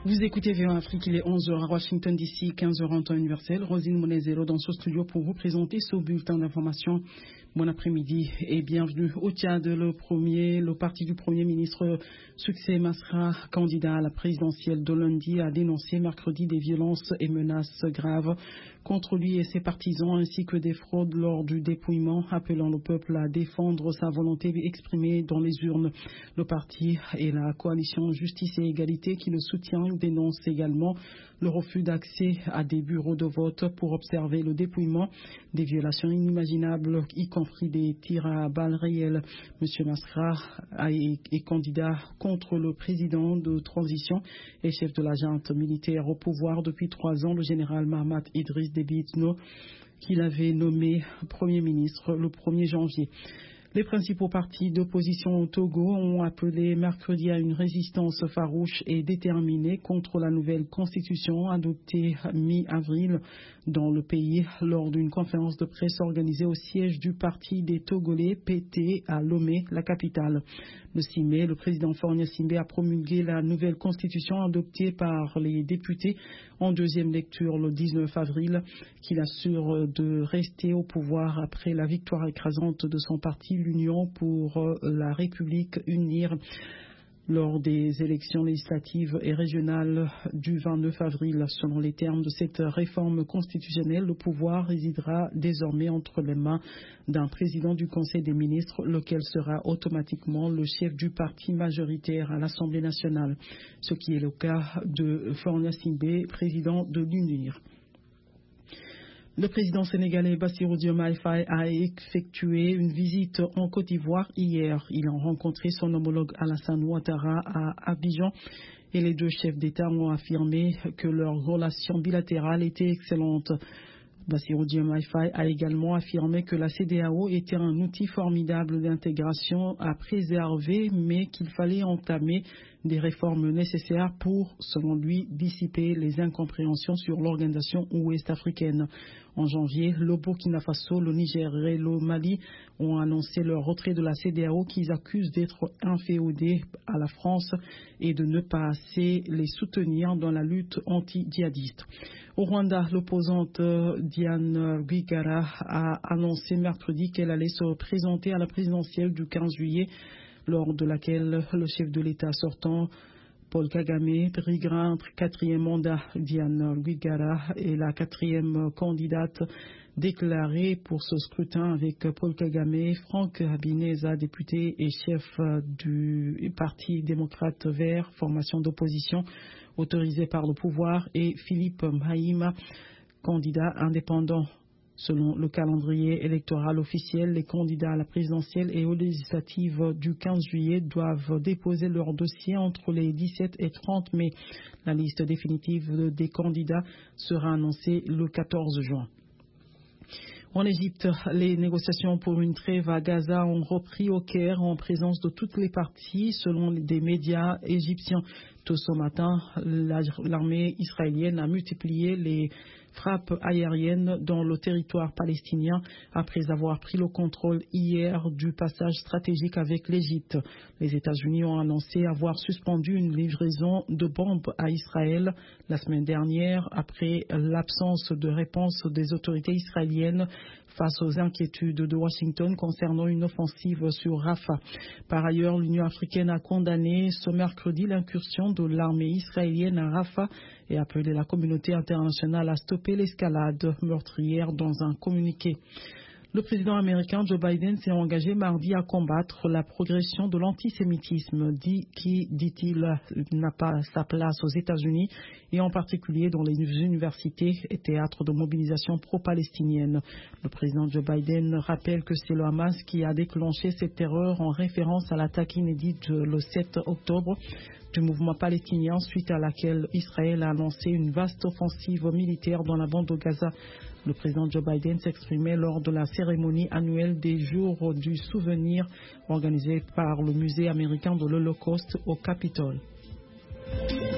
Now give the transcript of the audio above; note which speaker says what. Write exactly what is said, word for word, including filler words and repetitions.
Speaker 1: Vous écoutez V O A Afrique, il est onze heures à Washington D C, quinze heures en temps universel. Rosine Monezero dans ce studio pour vous présenter ce bulletin d'information. Bon après-midi et bienvenue au Tchad. Le premier, le parti du Premier ministre Succès Masra, candidat à la présidentielle de lundi, a dénoncé mercredi des violences et menaces graves contre lui et ses partisans ainsi que des fraudes lors du dépouillement, appelant le peuple à défendre sa volonté exprimée dans les urnes. Le parti et la coalition Justice et Égalité qui le soutient dénoncent également le refus d'accès à des bureaux de vote pour observer le dépouillement, des violations inimaginables, y compris des tirs à balles réelles. Monsieur Masra est candidat contre le président de transition et chef de la junte militaire au pouvoir depuis trois ans, le général Mahamat Idriss Déby Itno, qu'il avait nommé Premier ministre le premier janvier. Les principaux partis d'opposition au Togo ont appelé mercredi à une résistance farouche et déterminée contre la nouvelle constitution adoptée mi-avril dans le pays lors d'une conférence de presse organisée au siège du parti des Togolais P T à Lomé, la capitale. Le six mai, le président Faure Gnassingbé a promulgué la nouvelle constitution adoptée par les députés en deuxième lecture le dix-neuf avril, qu'il assure de rester au pouvoir après la victoire écrasante de son parti, l'Union pour la République Unir, lors des élections législatives et régionales du vingt-neuf avril. Selon les termes de cette réforme constitutionnelle, le pouvoir résidera désormais entre les mains d'un président du Conseil des ministres, lequel sera automatiquement le chef du parti majoritaire à l'Assemblée nationale, ce qui est le cas de Faure Gnassingbé, président de l'Unir. Le président sénégalais Bassirou Diomaye Faye a effectué une visite en Côte d'Ivoire hier. Il a rencontré son homologue Alassane Ouattara à Abidjan et les deux chefs d'État ont affirmé que leur relation bilatérale était excellente. Bassirou Diomaye Faye a également affirmé que la C E D E A O était un outil formidable d'intégration à préserver, mais qu'il fallait entamer des réformes nécessaires pour, selon lui, dissiper les incompréhensions sur l'organisation ouest-africaine. En janvier, le Burkina Faso, le Niger et le Mali ont annoncé leur retrait de la C E D E A O qu'ils accusent d'être inféodés à la France et de ne pas assez les soutenir dans la lutte anti-djihadiste. Au Rwanda, l'opposante Diane Rwigara a annoncé mercredi qu'elle allait se présenter à la présidentielle du quinze juillet, lors de laquelle le chef de l'État sortant, Paul Kagame, briguera un quatrième mandat. Diane Rwigara est la quatrième candidate déclarée pour ce scrutin avec Paul Kagame, Franck Habineza, député et chef du Parti démocrate vert, formation d'opposition autorisé par le pouvoir, et Philippe Maïma, candidat indépendant. Selon le calendrier électoral officiel, les candidats à la présidentielle et aux législatives du quinze juillet doivent déposer leur dossier entre les dix-sept et trente mai. La liste définitive des candidats sera annoncée le quatorze juin. En Égypte, les négociations pour une trêve à Gaza ont repris au Caire en présence de toutes les parties, selon des médias égyptiens. Tôt ce matin, l'armée israélienne a multiplié les frappes aériennes dans le territoire palestinien après avoir pris le contrôle hier du passage stratégique avec l'Égypte. Les États-Unis ont annoncé avoir suspendu une livraison de bombes à Israël la semaine dernière après l'absence de réponse des autorités israéliennes face aux inquiétudes de Washington concernant une offensive sur Rafah. Par ailleurs, l'Union africaine a condamné ce mercredi l'incursion de l'armée israélienne à Rafah et appelé la communauté internationale à stopper l'escalade meurtrière dans un communiqué. Le président américain Joe Biden s'est engagé mardi à combattre la progression de l'antisémitisme, dit, qui, dit-il, n'a pas sa place aux États-Unis et en particulier dans les universités et théâtres de mobilisation pro-palestinienne. Le président Joe Biden rappelle que c'est le Hamas qui a déclenché cette terreur en référence à l'attaque inédite le sept octobre du mouvement palestinien, suite à laquelle Israël a lancé une vaste offensive militaire dans la bande de Gaza. Le président Joe Biden s'exprimait lors de la cérémonie annuelle des Jours du Souvenir organisée par le Musée américain de l'Holocauste au Capitole.